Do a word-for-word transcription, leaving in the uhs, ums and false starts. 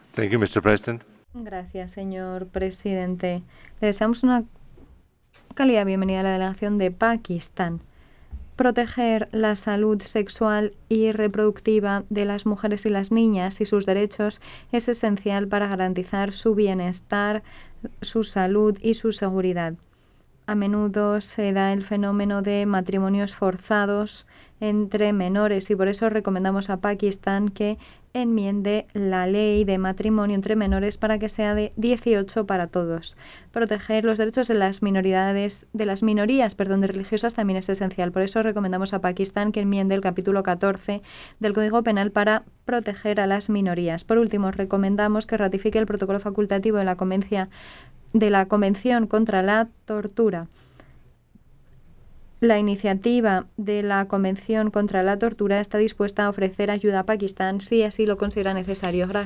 Thank you, mister President. Gracias, señor presidente. Le deseamos una cálida bienvenida a la delegación de Pakistán. Proteger la salud sexual y reproductiva de las mujeres y las niñas y sus derechos es esencial para garantizar su bienestar, su salud y su seguridad. A menudo se da el fenómeno de matrimonios forzados entre menores y por eso recomendamos a Pakistán que enmiende la ley de matrimonio entre menores para que sea de dieciocho para todos. Proteger los derechos de las minoridades, de las minorías, perdón, de religiosas también es esencial. Por eso recomendamos a Pakistán que enmiende el capítulo catorce del Código Penal para proteger a las minorías. Por último, recomendamos que ratifique el protocolo facultativo de la Convencia de la Convención contra la Tortura. La iniciativa de la Convención contra la Tortura está dispuesta a ofrecer ayuda a Pakistán si así lo considera necesario. Gracias.